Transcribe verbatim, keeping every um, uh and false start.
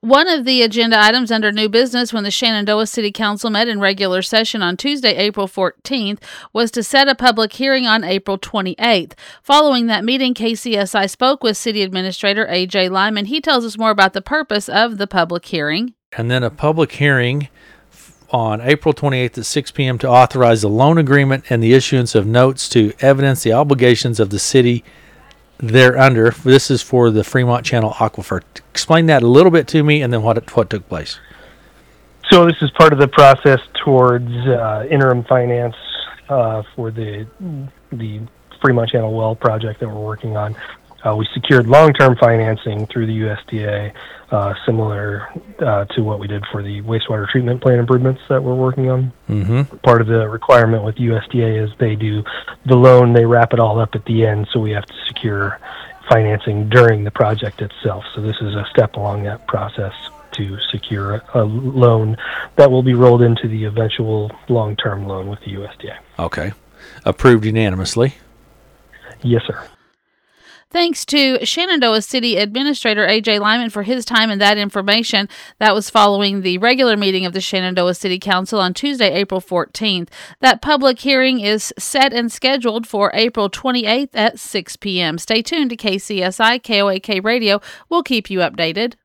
One of the agenda items under new business when the Shenandoah City Council met in regular session on Tuesday, April fourteenth, was to set a public hearing on April twenty-eighth. Following that meeting, K C S I spoke with City Administrator A J Lyman. He tells us more about the purpose of the public hearing. And then a public hearing on April twenty-eighth at six p.m. to authorize the loan agreement and the issuance of notes to evidence the obligations of the city thereunder. This is for the Fremont Channel Aquifer. Explain that a little bit to me, and then what what took place. So this is part of the process towards uh, interim finance uh, for the the Fremont Channel well project that we're working on. Uh, we secured long-term financing through the U S D A, uh, similar uh, to what we did for the wastewater treatment plant improvements that we're working on. Mm-hmm. Part of the requirement with U S D A is they do the loan, they wrap it all up at the end, so we have to secure financing during the project itself. So this is a step along that process to secure a loan that will be rolled into the eventual long-term loan with the U S D A. Okay. Approved unanimously. Yes, sir. Thanks to Shenandoah City Administrator A J Lyman for his time and that information. That was following the regular meeting of the Shenandoah City Council on Tuesday, April fourteenth. That public hearing is set and scheduled for April twenty-eighth at six p.m. Stay tuned to K C S I K O A K Radio. We'll keep you updated.